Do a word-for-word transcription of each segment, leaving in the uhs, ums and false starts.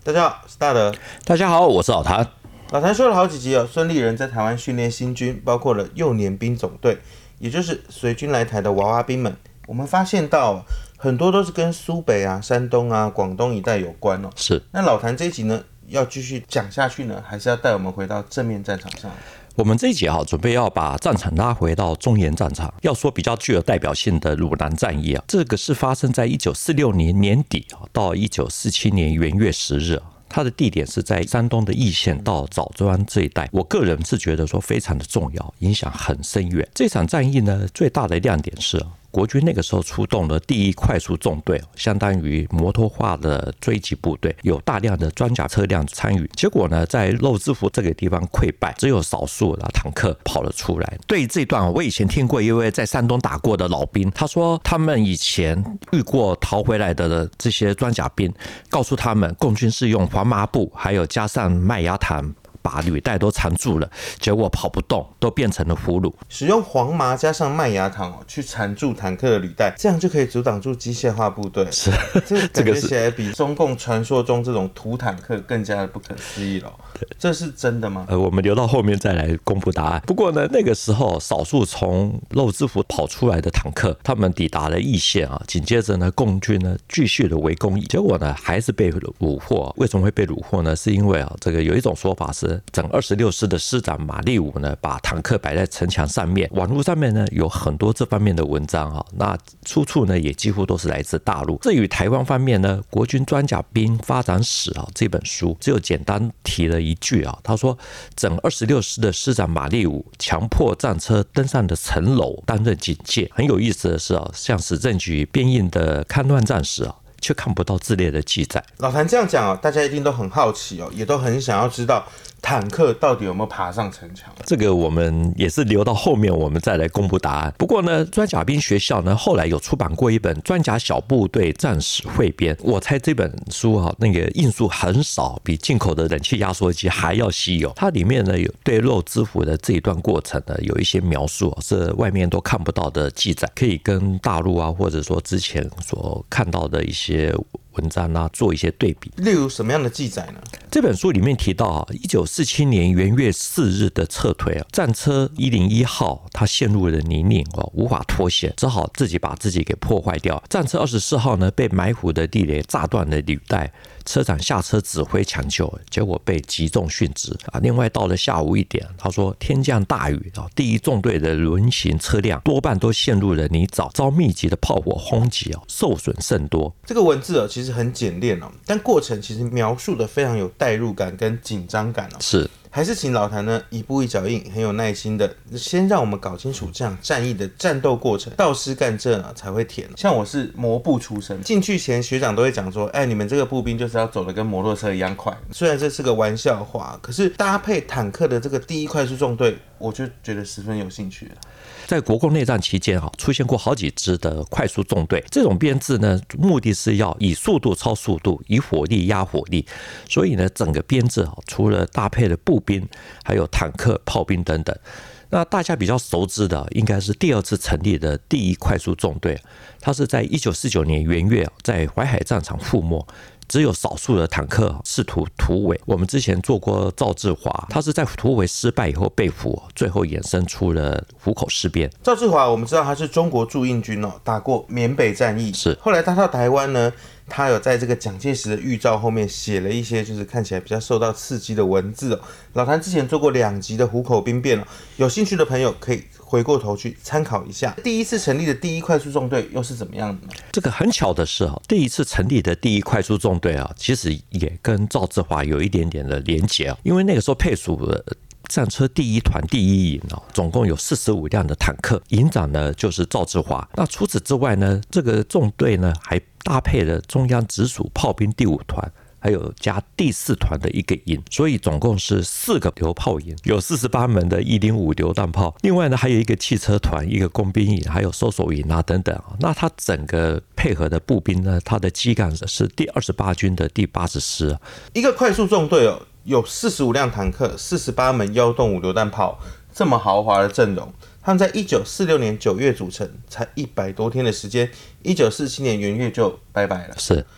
大家好，我是大德。 大家好，我是老谭。 老谭说了好几集哦，孙立人在台湾训练新军，包括了幼年兵总队，也就是随军来台的娃娃兵们。我们发现到很多都是跟苏北啊、山东啊、广东一带有关哦。 是。 那老谭这一集呢，要继续讲下去呢，还是要带我们回到正面战场上？ 我们这一集啊，准备要把战场拉回到中原战场。要说比较具有代表性的鲁南战役啊，这个是发生在一九四六年年底到一九四七年元月十日。它的地点是在山东的义县到枣庄这一带，我个人是觉得说非常的重要，影响很深远。这场战役呢，最大的亮点是国军那个时候出动了第一快速纵队，相当于摩托化的追击部队，有大量的装甲车辆参与。结果呢，在肉芝罘这个地方溃败，只有少数的坦克跑了出来。对于这段，我以前听过一位在山东打过的老兵，他说他们以前遇过逃回来的这些装甲兵，告诉他们共军是用黄麻布，还有加上麦芽糖，把履带都缠住了，结果跑不动，都变成了俘虏。 使用黄麻加上麦芽糖、哦、去缠住坦克的履带，这样就可以阻挡住机械化部队。 是， 这个感觉起来比中共传说中这种土坦克更加的不可思议了。这是真的吗？ 呃，我们留到后面再来公布答案。不过呢，那个时候少数从肉芝罘跑出来的坦克，他们抵达了义县啊，紧接着呢，共军呢继续的围攻，结果呢还是被虏获。为什么会被虏获呢？是因为啊，这个有一种说法是，整二十六师的师长马立武呢，把坦克摆在城墙上面。网络上面呢有很多这方面的文章啊，那出处呢也几乎都是来自大陆。至于台湾方面呢，《国军装甲兵发展史》啊这本书只有简单提了一句啊，他说整二十六师的师长马立武强迫战车登上的层楼担任警戒。很有意思的是啊，像史政局编印的戡乱战史啊，却看不到自列的记载。 老谭这样讲哦，大家一定都很好奇哦，也都很想要知道坦克到底有没有爬上城墙？ 这个我们也是留到后面我们再来公布答案。不过呢，装甲兵学校呢后来有出版过一本《装甲小部队战史汇编》，我猜这本书啊，那个印数很少，比进口的冷气压缩机还要稀有。它里面呢有对肉芝罘的这一段过程呢有一些描述，是外面都看不到的记载，可以跟大陆啊或者说之前所看到的一些文章啊做一些对比。 例如什么样的记载呢？ 这本书里面提到啊，一九四七年元月四日的撤退啊，战车一零一号它陷入了泥泞哦，无法脱险，只好自己把自己给破坏掉。战车二十四号呢，被埋伏的地雷炸断了履带，车长下车指挥抢救，结果被击中殉职啊。另外到了下午一点，他说天降大雨啊，第一纵队的轮行车辆多半都陷入了泥沼，遭密集的炮火轰击啊，受损甚多。 这个文字哦，其实很简练哦，但过程其实描述的非常有代入感跟紧张感哦。 是。 还是请老谭呢一步一脚印，很有耐心的，先让我们搞清楚这场战役的战斗过程，到师干政啊才会甜。像我是摩步出身，进去前学长都会讲说，哎，你们这个步兵就是要走得跟摩托车一样快。虽然这是个玩笑话，可是搭配坦克的这个第一快速纵队，我就觉得十分有兴趣了。 在国共内战期间啊，出现过好几支的快速纵队，这种编制呢，目的是要以速度超速度，以火力压火力。所以呢，整个编制啊，除了搭配了步兵，还有坦克、炮兵等等。那大家比较熟知的，应该是第二次成立的第一快速纵队，它是在一九四九年元月在淮海战场覆没。只有少数的坦克试图突围。我们之前做过赵志华，他是在突围失败以后被俘，最后衍生出了湖口事变。 赵志华我们知道他是中国驻印军哦，打过缅北战役， 是。 后来他到台湾呢，他有在这个蒋介石的预兆后面写了一些就是看起来比较受到刺激的文字哦。老谭之前做过两集的湖口兵变哦，有兴趣的朋友可以回过头去参考一下。第一次成立的第一快速纵队又是怎么样的呢？ 这个很巧的是，第一次成立的第一快速纵队啊，其实也跟赵志华有一点点的连结，因为那个时候配属了战车第一团第一营，总共有四十五辆的坦克，营长呢就是赵志华。那除此之外呢，这个纵队呢还搭配了中央直属炮兵第五团，还有加第四团的一个营，所以总共是四个榴炮营，有四十八门的一零五榴弹炮。另外呢，还有一个汽车团、一个工兵营，还有搜索营啊等等。那它整个配合的步兵呢，它的基干是第二十八军的第八十师。 一个快速纵队哦，有四十五辆坦克、四十八门幺洞五榴弹炮，这么豪华的阵容。他们在一九四六年九月组成，才一百多天的时间，一九四七年元月就拜拜了。 是。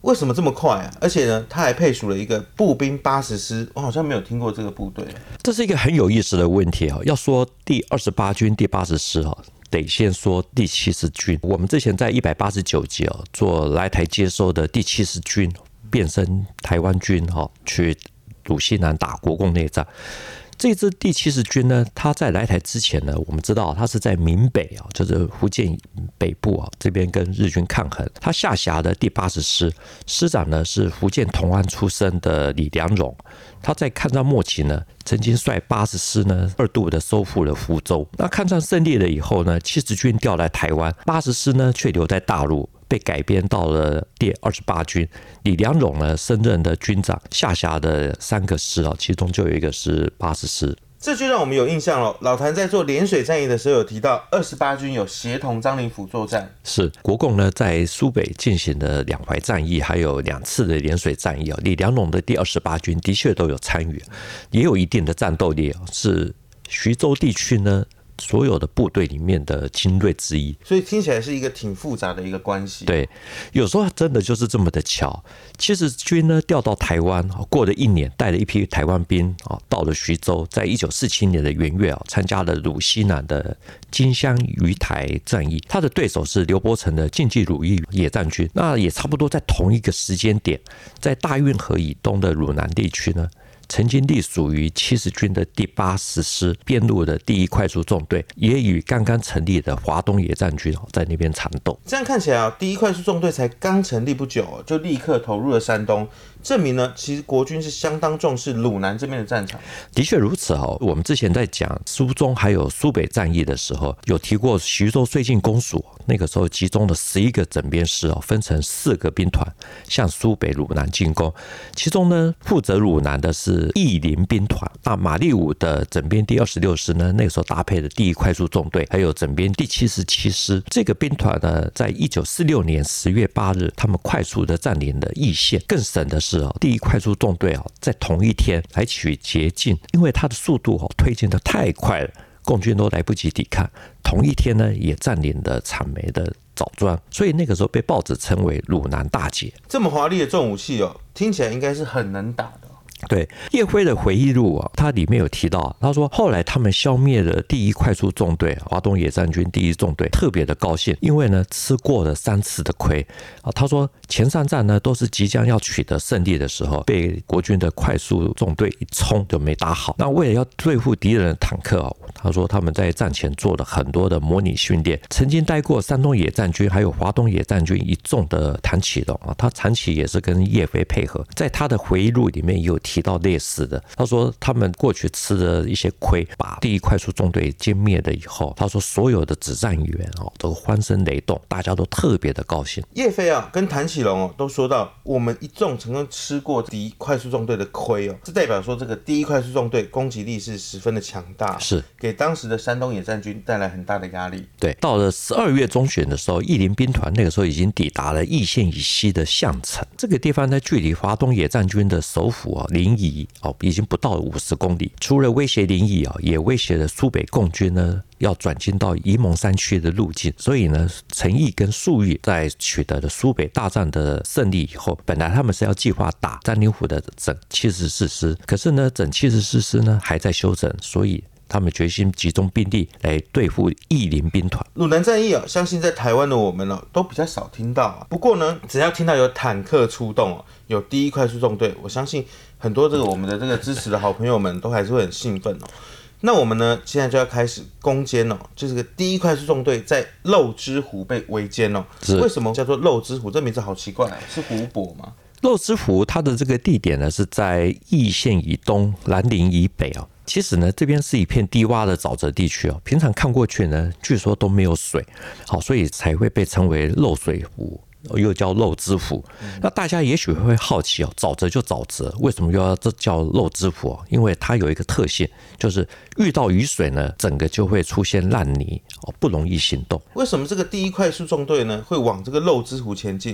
为什么这么快啊？而且呢，他还配属了一个步兵八十师，我好像没有听过这个部队。 这是一个很有意思的问题啊！要说第二十八军第八十师啊，得先说第七十军。我们之前在一百八十九集啊做来台接收的第七十军变身台湾军哈，去鲁西南打国共内战。这支第七十军呢，他在来台之前呢，我们知道他是在闽北啊，就是福建北部啊这边跟日军抗衡。他下辖的第八十师师长呢是福建同安出身的李良荣。他在抗战末期呢，曾经率八十师呢二度的收复了福州。那抗战胜利了以后呢，七十军调来台湾，八十师呢却留在大陆。被改编到了第二十八军，李良荣呢升任的军长，下辖的三个师啊，其中就有一个是八十师。 这就让我们有印象了。老谭在做涟水战役的时候有提到，二十八军有协同张灵甫作战。 是国共呢在苏北进行的两淮战役，还有两次的涟水战役啊，李良荣的第二十八军的确都有参与，也有一定的战斗力，是徐州地区呢所有的部队里面的精锐之一， 所以听起来是一个挺复杂的一个关系。 对，有时候真的就是这么的巧。七十军呢调到台湾，过了一年，带了一批台湾兵到了徐州，在一九四七年的元月参加了鲁西南的金乡鱼台战役。他的对手是刘伯承的晋冀鲁豫野战军。那也差不多在同一个时间点，在大运河以东的鲁南地区呢，曾经隶属于七十军的第八十师编入的第一快速纵队，也与刚刚成立的华东野战军在那边缠斗。 这样看起来啊，第一快速纵队才刚成立不久，就立刻投入了山东，证明呢，其实国军是相当重视鲁南这边的战场。 的确如此哦。我们之前在讲苏中还有苏北战役的时候，有提过徐州绥靖公署那个时候集中了十一个整编师哦，分成四个兵团向苏北鲁南进攻。其中呢，负责鲁南的是义林兵团。那马立武的整编第二十六师呢，那个时候搭配的第一快速纵队，还有整编第七十七师。这个兵团呢，在一九四六年十月八日，他们快速的占领了义县。更省的是第一快速纵队在同一天来取捷径，因为它的速度推进的太快了，共军都来不及抵抗。同一天呢，也占领了产煤的枣庄，所以那个时候被报纸称为鲁南大捷。 这么华丽的重武器哦，听起来应该是很能打的。 对，叶辉的回忆录啊，他里面有提到，他说后来他们消灭了第一快速纵队，华东野战军第一纵队，特别的高兴，因为呢吃过了三次的亏啊。他说前三战呢都是即将要取得胜利的时候，被国军的快速纵队一冲就没打好。那为了要对付敌人的坦克啊，他说他们在战前做了很多的模拟训练，曾经带过山东野战军还有华东野战军一纵的谭启龙啊，他谭启也是跟叶飞配合，在他的回忆录里面有提到类似的。他说他们过去吃了一些亏，把第一快速纵队歼灭了以后，他说所有的指战员哦都欢声雷动，大家都特别的高兴。 叶飞啊跟谭启龙哦都说到，我们一纵曾经吃过敌快速纵队的亏哦，这代表说这个第一快速纵队攻击力是十分的强大， 是给当时的山东野战军带来很大的压力。 对，到了十二月中旬的时候，义林兵团那个时候已经抵达了义县以西的项城，这个地方呢距离华东野战军的首府啊临沂哦已经不到五十公里。除了威胁临沂啊，也威胁了苏北共军呢要转进到沂蒙山区的路径。所以呢，陈毅跟粟裕在取得了苏北大战的胜利以后，本来他们是要计划打张灵甫的整七十四师，可是呢，整七十四师呢还在休整，所以他们决心集中兵力来对付义林兵团。 鲁南战役啊，相信在台湾的我们哦都比较少听到啊。不过呢，只要听到有坦克出动哦，有第一快速纵队，我相信很多这个我们的这个支持的好朋友们都还是会很兴奋哦。那我们呢，现在就要开始攻坚哦，就是个第一快速纵队在肉之湖被围歼哦。为什么叫做肉之湖？这名字好奇怪啊，是湖泊吗？ 肉之湖它的这个地点呢是在义县以东、兰陵以北啊。其实呢，这边是一片低洼的沼泽地区哦，平常看过去呢，据说都没有水，好，所以才会被称为漏水湖，又叫漏之湖。那大家也许会好奇哦，沼泽就沼泽，为什么又要这叫漏之湖？因为它有一个特性，就是遇到雨水呢，整个就会出现烂泥哦，不容易行动。 为什么这个第一快速纵队呢会往这个漏之湖前进？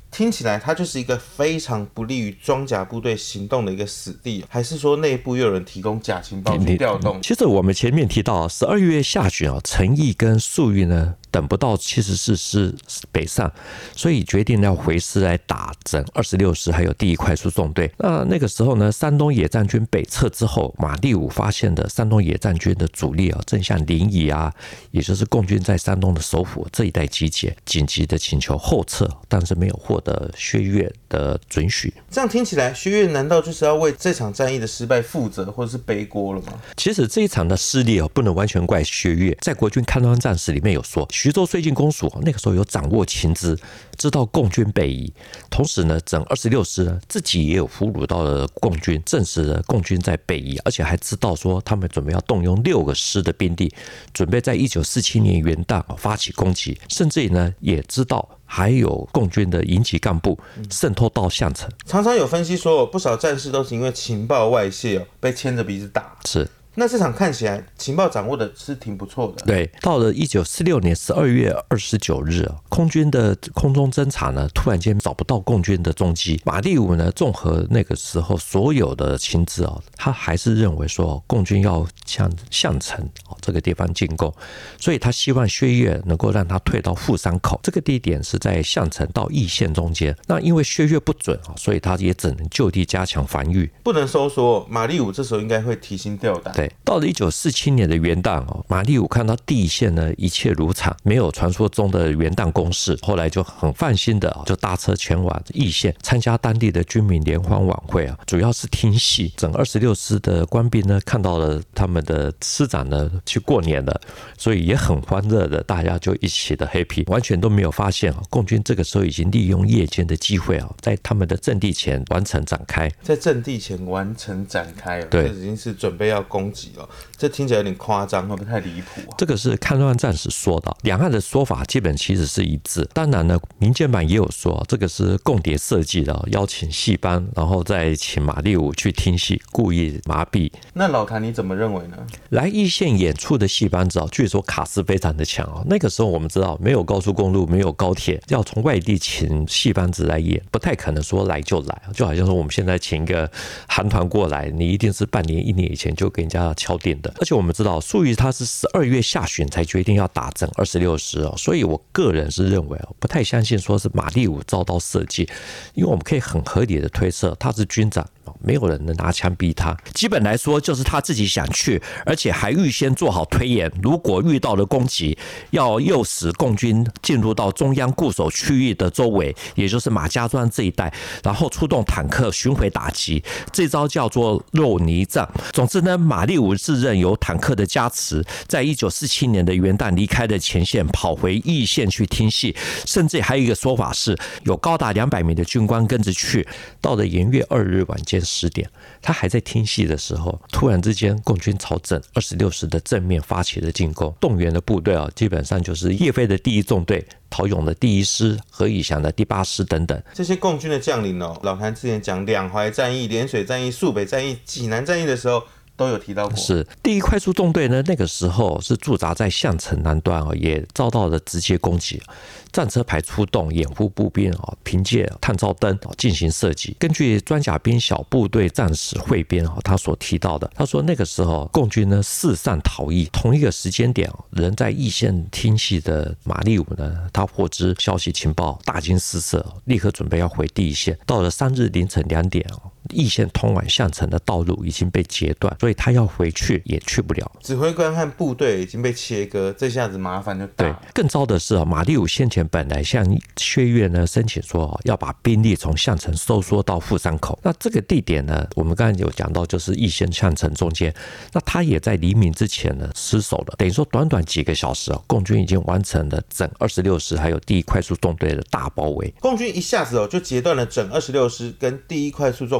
听起来它就是一个非常不利于装甲部队行动的一个死地，还是说内部又有人提供假情报去调动？ 其实我们前面提到十二月下旬啊，陈毅跟粟裕呢等不到七十四师北上，所以决定要回师来打整二十六师还有第一快速纵队。那那个时候呢，山东野战军北撤之后，马立武发现的山东野战军的主力啊，正向临沂啊，也就是共军在山东的首府这一带集结，紧急的请求后撤，但是没有获得薛岳的准许。 这样听起来，薛岳难道就是要为这场战役的失败负责，或者是背锅了吗？ 其实这一场的失利不能完全怪薛岳，在国军戡乱战史里面有说，徐州绥靖公署那个时候有掌握情资，知道共军北移，同时呢，整二十六师呢自己也有俘虏到了共军，证实了共军在北移，而且还知道说他们准备要动用六个师的兵力，准备在一九四七年元旦发起攻击，甚至呢也知道还有共军的营级干部渗透到项城。 常常有分析说，不少战士都是因为情报外泄哦，被牵着鼻子打。 是。 那这场看起来情报掌握的是挺不错的。 对，到了一九四六年十二月二十九日，空军的空中侦察呢，突然间找不到共军的踪迹。马立武呢，综合那个时候所有的情资啊，他还是认为说共军要向项城这个地方进攻，所以他希望薛岳能够让他退到富山口，这个地点是在项城到义县中间。那因为薛岳不准，所以他也只能就地加强防御， 不能收缩。马立武这时候应该会提心吊胆。 对，到了一九四七年的元旦哦，马立武看到第一线呢一切如常，没有传说中的元旦攻势，后来就很放心的就搭车前往义县参加当地的军民联欢晚会啊，主要是听戏。整二十六师的官兵呢看到了他们的师长呢去过年了，所以也很欢乐的，大家就一起的 happy， 完全都没有发现啊，共军这个时候已经利用夜间的机会啊，在他们的阵地前完成展开， 在阵地前完成展开， 对， 这已经是准备要攻击了。这听起来有点夸张，会不会太离谱啊？ 这个是戡乱战史说的，两岸的说法基本其实是一致。当然呢，民间版也有说这个是共谍设计的，邀请戏班，然后再请马立武去听戏，故意麻痹。 那老谭你怎么认为呢？ 来义县演出的戏班子，据说卡司非常的强哦。那个时候我们知道没有高速公路，没有高铁，要从外地请戏班子来演，不太可能说来就来，就好像说我们现在请一个韩团过来，你一定是半年一年以前就给人家敲定的。而且我们知道粟裕他是十二月下旬才决定要打整二十六师哦，所以我个人是认为哦，不太相信说是马立武遭到设计，因为我们可以很合理的推测他是军长，没有人能拿枪逼他，基本来说就是他自己想去，而且还预先做好推演，如果遇到了攻击，要诱使共军进入到中央固守区域的周围，也就是马家庄这一带，然后出动坦克巡回打击，这招叫做肉泥战。总之呢，马立武自认有坦克的加持，在一九四七年的元旦离开了前线，跑回义县去听戏，甚至还有一个说法是，有高达两百名的军官跟着去。到了元月二日晚间十点，他还在听戏的时候，突然之间，共军朝整二十六师的正面发起了进攻，动员的部队啊，基本上就是叶飞的第一纵队、陶勇的第一师、何以祥的第八师等等。 这些共军的将领哦，老谭之前讲两淮战役、涟水战役、肃北战役、济南战役的时候，都有提到过。 是第一快速纵队呢，那个时候是驻扎在项城南端啊，也遭到了直接攻击。战车排出动，掩护步兵啊，凭借探照灯进行射击。根据装甲兵小部队战史汇编啊，他所提到的，他说那个时候共军呢四散逃逸，同一个时间点，人在义县听戏的马立武呢，他获知消息情报，大惊失色，立刻准备要回第一线。到了三日凌晨两点啊，义县通往项城的道路已经被截断，所以他要回去也去不了。 指挥官和部队已经被切割，这下子麻烦就大了。 对，更糟的是啊，马立武先前本来向薛岳呢申请说要把兵力从项城收缩到富山口，那这个地点呢，我们刚才有讲到，就是义县项城中间，那他也在黎明之前呢失守了，等于说短短几个小时啊，共军已经完成了整二十六师还有第一快速纵队的大包围。 共军一下子哦就截断了整二十六师跟第一快速纵队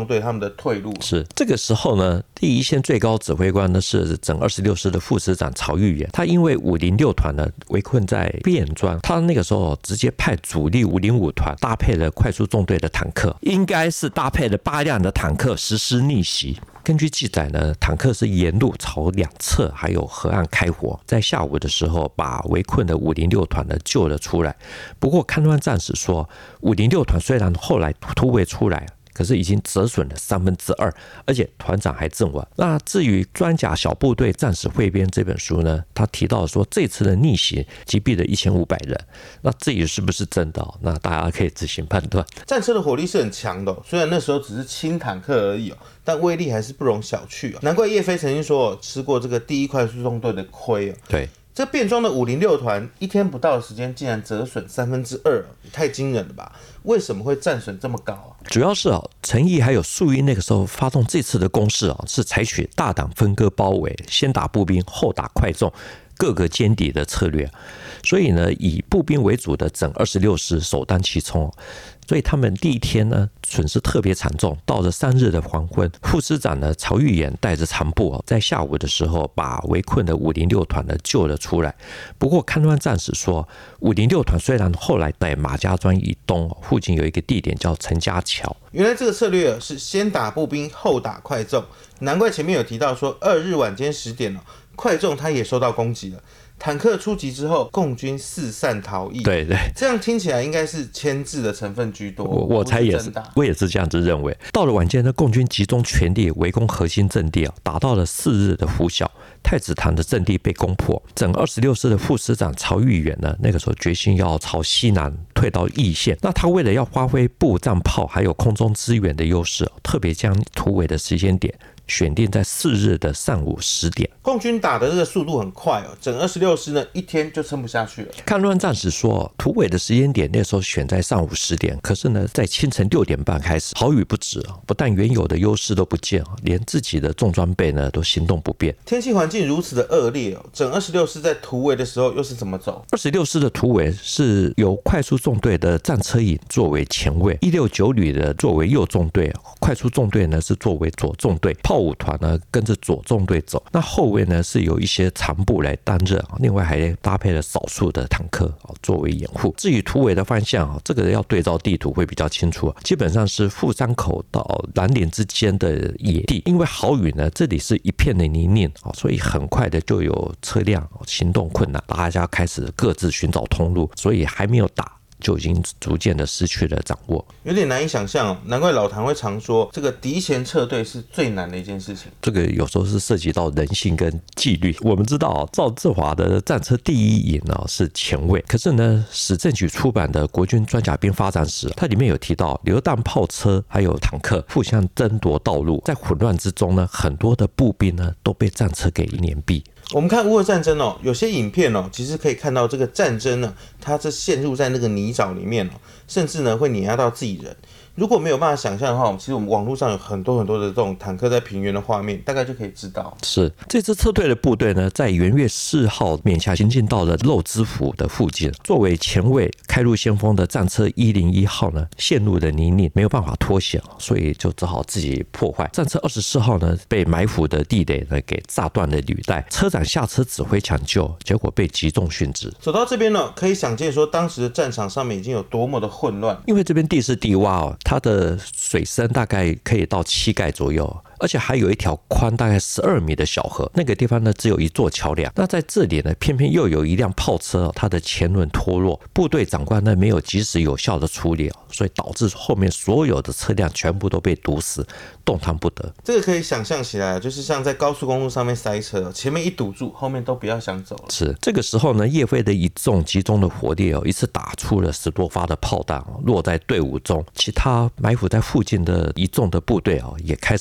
队他们的退路。 是这个时候呢，第一线最高指挥官呢是整二十六师的副师长曹玉元，他因为五零六团呢围困在汴庄，他那个时候直接派主力五零五团搭配了快速纵队的坦克，应该是搭配了八辆的坦克实施逆袭。根据记载呢，坦克是沿路朝两侧还有河岸开火，在下午的时候把围困的五零六团呢救了出来。不过戡乱战史说，五零六团虽然后来突围出来，可是已经折损了三分之二，而且团长还阵亡。那至于《装甲小部队战史汇编》这本书呢，他提到说这次的逆袭击毙了一千五百人，那这也是不是真的、哦？那大家可以自行判断。 战车的火力是很强的、哦，虽然那时候只是轻坦克而已哦，但威力还是不容小觑、哦。难怪叶飞曾经说、哦、吃过这个第一快速纵队的亏哦。 对。 这汴庄的五零六团一天不到的时间，竟然折损三分之二，太惊人了吧？为什么会战损这么高啊？ 主要是啊，陈毅还有粟裕那个时候发动这次的攻势啊，是采取大胆分割包围，先打步兵，后打快纵，各个歼敌的策略。所以呢，以步兵为主的整二十六师首当其冲。所以他们第一天呢损失特别惨重，到了三日的黄昏，副师长呢曹玉岩带着残部在下午的时候把围困的五零六团呢救了出来。不过戡乱战史说，五零六团虽然后来在马家庄以东附近有一个地点叫陈家桥， 原来这个策略是先打步兵后打快纵，难怪前面有提到说二日晚间十点快纵他也受到攻击了。坦克出击之后，共军四散逃逸。 对对， 这样听起来应该是牵制的成分居多。 我我猜也是，我也是这样子认为。到了晚间呢，共军集中全力围攻核心阵地啊，打到了四日的拂晓，太子潭的阵地被攻破。整二十六师的副师长曹玉元呢，那个时候决心要朝西南退到义县。那他为了要发挥步战炮还有空中支援的优势，特别将突围的时间点选定在四日的上午十点。 共军打的这个速度很快哦，整二十六师呢一天就撑不下去了。 戡乱战史说，突围的时间点那时候选在上午十点，可是呢，在清晨六点半开始，好雨不止，不但原有的优势都不见，连自己的重装备呢都行动不便。 天气环境如此的恶劣哦，整二十六师在突围的时候又是怎么走？ 二十六师的突围是由快速纵队的战车营作为前卫，一六九旅的作为右纵队，快速纵队呢是作为左纵队，炮五团呢跟着左纵队走，那后卫呢是有一些残部来担任，另外还搭配了少数的坦克作为掩护。至于突围的方向，这个要对照地图会比较清楚，基本上是富山口到兰陵之间的野地，因为好雨呢，这里是一片的泥泞，所以很快的就有车辆行动困难，大家开始各自寻找通路，所以还没有打就已经逐渐的失去了掌握， 有点难以想象哦。难怪老谭会常说，这个敌前撤退是最难的一件事情。 这个有时候是涉及到人性跟纪律。我们知道赵志华的战车第一营呢是前卫，可是呢，史政局出版的《国军装甲兵发展史》，它里面有提到榴弹炮车还有坦克互相争夺道路，在混乱之中呢，很多的步兵呢都被战车给碾毙。 我们看乌俄战争哦，有些影片哦，其实可以看到这个战争呢，它是陷入在那个泥沼里面哦，甚至呢会碾压到自己人。如果没有办法想象的话，其实我们网络上有很多很多的这种坦克在平原的画面，大概就可以知道。 是这支撤退的部队呢，在元月四号勉强行进到了肉之府的附近，作为前卫开路先锋的战车一零一号呢，陷入了泥泞，没有办法脱险，所以就只好自己破坏。战车二十四号呢，被埋伏的地雷呢给炸断了履带，车长下车指挥抢救，结果被击中殉职。 走到这边呢，可以想见说当时的战场上面已经有多么的混乱， 因为这边地势低洼哦，它的水深大概可以到膝盖左右，而且还有一条宽大概十二米的小河，那个地方呢只有一座桥梁。那在这里呢，偏偏又有一辆炮车，它的前轮脱落，部队长官呢没有及时有效的处理，所以导致后面所有的车辆全部都被堵死，动弹不得。 这个可以想象起来，就是像在高速公路上面塞车，前面一堵住，后面都不要想走了。 是这个时候呢，叶飞的一众集中的火力哦，一次打出了十多发的炮弹，落在队伍中，其他埋伏在附近的一众的部队哦，也开始短兵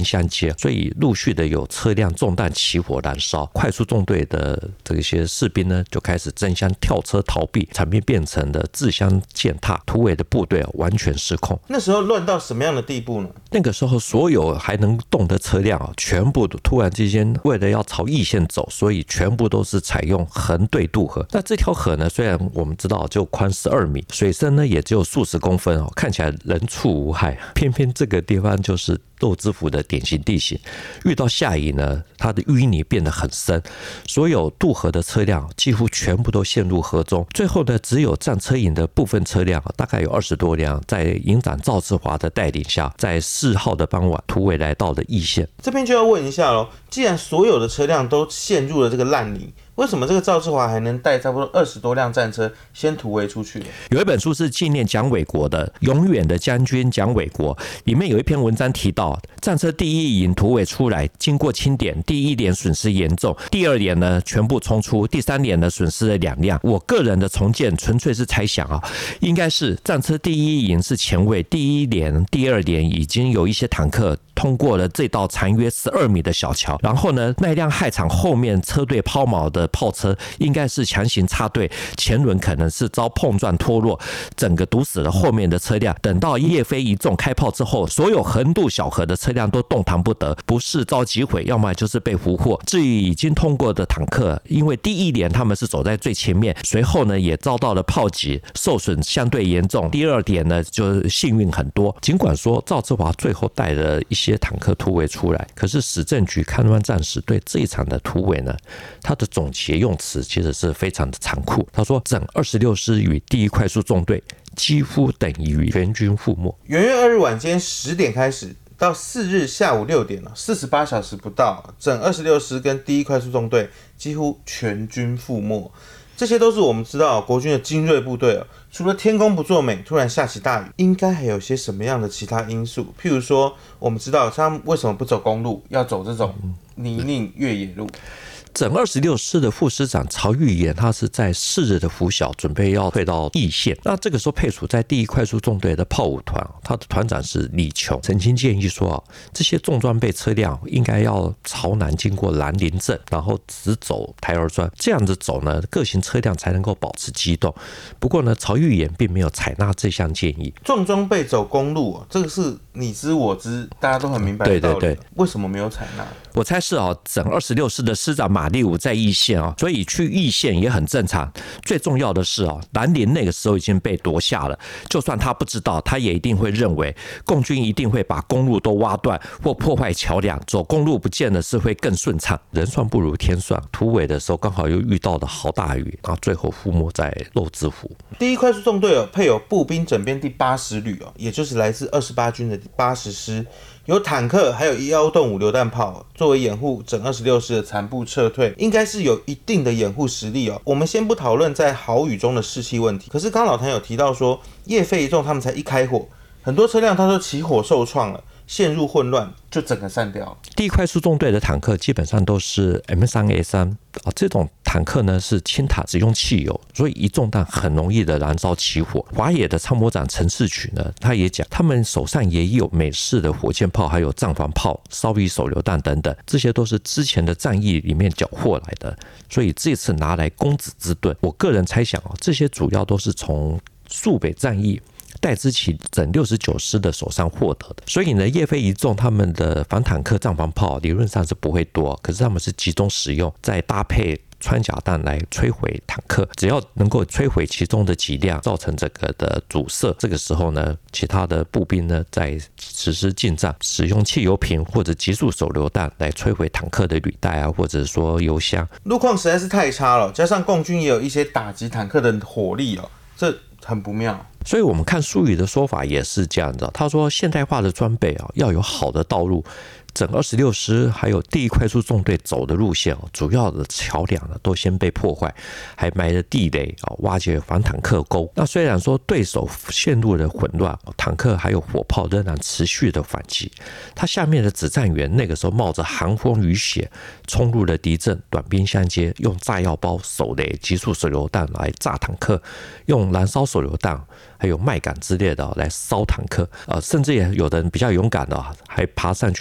相接，所以陆续的有车辆中弹起火燃烧，快速纵队的这些士兵呢就开始争相跳车逃避，场面变成了自相践踏，突围的部队完全失控。 那时候乱到什么样的地步呢？ 那个时候所有还能动的车辆全部突然之间为了要朝义线走，所以全部都是采用横对渡河。那这条河呢，虽然我们知道就宽十二米，水深呢也只有数十公分，看起来人畜无害，偏偏这个地方就是肉孜府的典型地形，遇到下雨呢，它的淤泥变得很深，所有渡河的车辆几乎全部都陷入河中。最后呢，只有战车营的部分车辆，大概有二十多辆，在营长赵志华的带领下，在四号的傍晚突围来到了义县。 这边就要问一下咯，既然所有的车辆都陷入了这个烂泥，为什么这个赵志华还能带差不多二十多辆战车先突围出去？ 有一本书是纪念蒋纬国的《永远的将军蒋纬国》，里面有一篇文章提到，战车第一营突围出来，经过清点，第一连损失严重，第二连呢全部冲出，第三连呢损失了两辆。我个人的重建纯粹是猜想啊，应该是战车第一营是前卫，第一连、第二连已经有一些坦克通过了这道长约十二米的小桥，然后呢，那辆害场后面车队抛锚的炮车应该是强行插队，前轮可能是遭碰撞脱落，整个堵死了后面的车辆。等到叶飞一纵开炮之后，所有横渡小河的车辆都动弹不得，不是遭击毁，要么就是被俘获。至于已经通过的坦克，因为第一连他们是走在最前面，随后呢也遭到了炮击，受损相对严重。第二点呢就幸运很多。尽管说赵志华最后带了一些坦克突围出来，可是史政局戡乱战史对这一场的突围呢，他的总结用词其实是非常的残酷。他说，整二十六师与第一快速纵队几乎等于全军覆没。 元月二日晚间十点开始，到四日下午六点，四十八小时不到，整二十六师跟第一快速纵队几乎全军覆没。这些都是我们知道国军的精锐部队哦。除了天公不作美，突然下起大雨，应该还有些什么样的其他因素？譬如说，我们知道他们为什么不走公路，要走这种泥泞越野路？ 整二十六师的副师长曹玉岩，他是在四日的拂晓，准备要退到义县。那这个时候配属在第一快速纵队的炮五团，他的团长是李琼，曾经建议说，这些重装备车辆应该要朝南经过兰陵镇，然后直走台儿庄，这样子走呢，各型车辆才能够保持机动。不过呢，曹玉岩并没有采纳这项建议。 重装备走公路，这个是你知我知，大家都很明白的道理。对对对，为什么没有采纳？ 我猜是啊，整二十六师的师长马立武在义县啊，所以去义县也很正常。最重要的是啊，兰陵那个时候已经被夺下了，就算他不知道，他也一定会认为共军一定会把公路都挖断或破坏桥梁，走公路不见得是会更顺畅。人算不如天算，突围的时候刚好又遇到了好大雨，然后最后覆没在肉孜府。 第一快速纵队配有步兵整编第八十旅，也就是来自二十八军的第八十师。有坦克，还有一幺洞五榴弹炮作为掩护整二十六师的残部撤退，应该是有一定的掩护实力哦。我们先不讨论在豪雨中的士气问题，可是刚老谭有提到说，叶飞一纵他们才一开火，很多车辆它都起火受创了，陷入混乱，就整个散掉了。 第一快速纵队的坦克基本上都是 M 三 A 三、啊、这种坦克呢是轻塔，只用汽油，所以一中弹很容易的燃烧起火。华野的参谋长陈士渠呢，他也讲，他们手上也有美式的火箭炮，还有战防炮、烧鱼手榴弹等等，这些都是之前的战役里面缴获来的，所以这次拿来攻子之盾。我个人猜想啊，这些主要都是从肃北战役戴之奇整六十九师的手上获得的，所以呢，叶飞一纵他们的反坦克战防炮理论上是不会多，可是他们是集中使用，再搭配穿甲弹来摧毁坦克，只要能够摧毁其中的几辆，造成整个的阻塞，这个时候呢，其他的步兵呢在实施进战，使用汽油瓶或者急速手榴弹来摧毁坦克的履带啊，或者说油箱。 路况实在是太差了，加上共军也有一些打击坦克的火力哦，这很不妙。 所以我们看苏语的说法也是这样的，他说现代化的装备啊，要有好的道路。整二十六师还有第一快速纵队走的路线，主要的桥梁呢都先被破坏，还埋了地雷，挖掘反坦克沟。那虽然说对手陷入了混乱，坦克还有火炮仍然持续的反击，他下面的指战员那个时候冒着寒风雨雪冲入了敌阵，短兵相接，用炸药包、手雷、急速手榴弹来炸坦克，用燃烧手榴弹还有麦秆之类的来烧坦克，呃，甚至也有人比较勇敢的，还爬上去用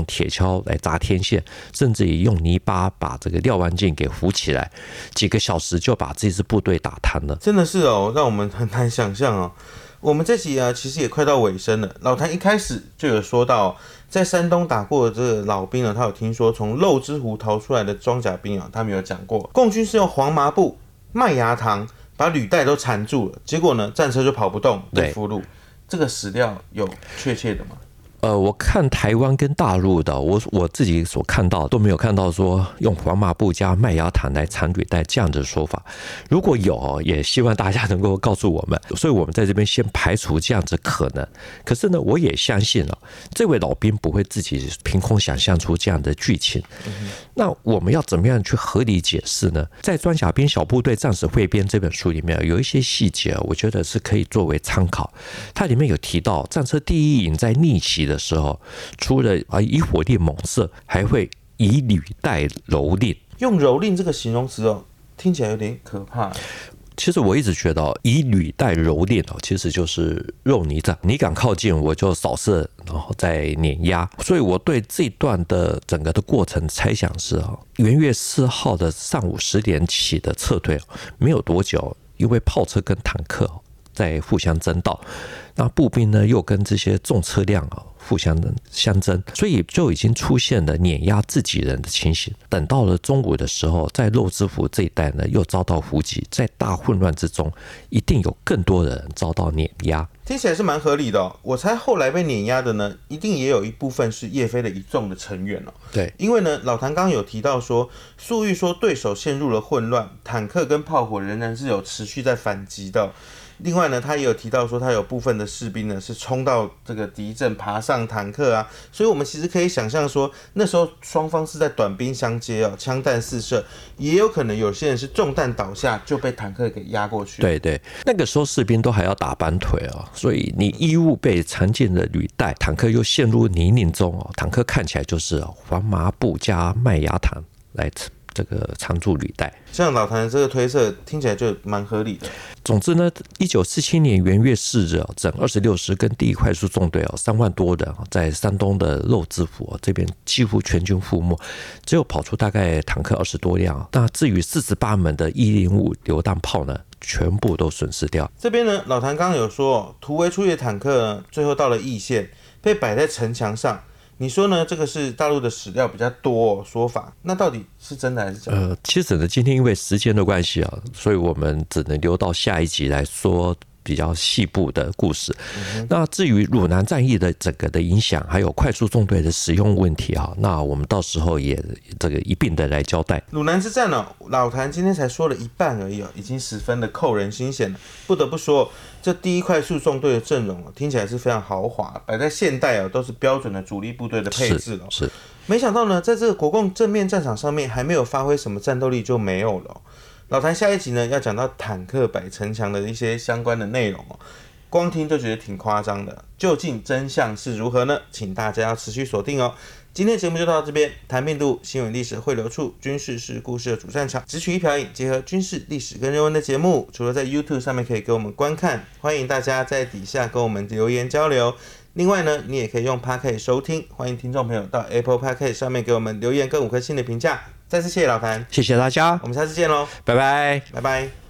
用铁锹来扎天线，甚至也用泥巴把这个廖万进给扶起来，几个小时就把这支部队打瘫了。 真的是哦，让我们很难想象哦。我们这集啊，其实也快到尾声了。老谭一开始就有说到，在山东打过的这个老兵呢，他有听说从肉之湖逃出来的装甲兵啊，他们有讲过，共军是用黄麻布、麦芽糖把履带都缠住了，结果呢，战车就跑不动，被俘虏。这个史料有确切的吗？ 呃，我看台湾跟大陆的，我我自己所看到都没有看到说用黄麻布加麦芽糖来缠履带这样的说法。如果有，也希望大家能够告诉我们。所以我们在这边先排除这样子可能。可是呢，我也相信了，这位老兵不会自己凭空想象出这样的剧情。嗯、那我们要怎么样去合理解释呢？在《装甲兵小部队战史汇编》这本书里面，有一些细节，我觉得是可以作为参考。它里面有提到，战车第一营在逆袭的的时候，除了啊以火力猛射，还会以履带蹂躏。 用蹂躏这个形容词哦，听起来有点可怕。 其实我一直觉得，以履带蹂躏哦，其实就是肉泥战，你敢靠近，我就扫射，然后再碾压。所以我对这段的整个的过程猜想是啊，元月四号的上午十点起的撤退，没有多久，因为炮车跟坦克在互相争道，那步兵呢又跟这些重车辆啊互相相争，所以就已经出现了碾压自己人的情形。等到了中午的时候，在肉之湖这一带呢又遭到伏击，在大混乱之中，一定有更多的人遭到碾压。 听起来是蛮合理的哦。我猜后来被碾压的呢，一定也有一部分是叶飞的一众的成员哦。 对， 因为呢，老谭刚刚有提到说，粟裕说对手陷入了混乱，坦克跟炮火仍然是有持续在反击的。另外呢，他也有提到说，他有部分的士兵呢是冲到这个敌阵，爬上坦克啊，所以我们其实可以想象说，那时候双方是在短兵相接哦，枪弹四射，也有可能有些人是中弹倒下就被坦克给压过去。 对对，那个时候士兵都还要打板腿哦，所以你衣物被缠进了履带，坦克又陷入泥泞中哦，坦克看起来就是黄麻布加麦芽糖来这个缠住履带。 像老谭的这个推测听起来就蛮合理的。 总之呢，一九四七年元月四日，整二十六师跟第一快速纵队三万多人在山东的肉之湖这边几乎全军覆没，只有跑出大概坦克二十多辆。那至于四十八门的一零五榴弹炮呢，全部都损失掉。 这边呢，老谭刚刚有说，突围出去的坦克呢，最后到了义县，被摆在城墙上。你说呢？这个是大陆的史料比较多、哦、说法，那到底是真的还是假的？ 呃，其实呢，今天因为时间的关系啊，所以我们只能留到下一集来说比较细部的故事。嗯、那至于鲁南战役的整个的影响，还有快速纵队的使用问题啊，那我们到时候也这个一并的来交代。 鲁南之战呢、哦，老谭今天才说了一半而已哦，已经十分的扣人心弦了。不得不说，这第一快速纵队的阵容、哦、听起来是非常豪华，摆在现代哦都是标准的主力部队的配置了、哦。 是。是没想到呢，在这个国共正面战场上面还没有发挥什么战斗力就没有了、哦。老谭下一集呢要讲到坦克摆城墙的一些相关的内容哦，光听就觉得挺夸张的。究竟真相是如何呢？请大家要持续锁定哦。今天节目就到这边，谈病毒新闻历史汇流处，军事是故事的主战场，只取一瓢饮，结合军事历史跟人文的节目，除了在 YouTube 上面可以给我们观看，欢迎大家在底下跟我们留言交流。另外呢，你也可以用 Podcast 收听，欢迎听众朋友到 Apple Podcast 上面给我们留言跟五颗星的评价。再次谢谢老谭， 谢谢大家， 我们下次见喽， 拜拜， 拜拜。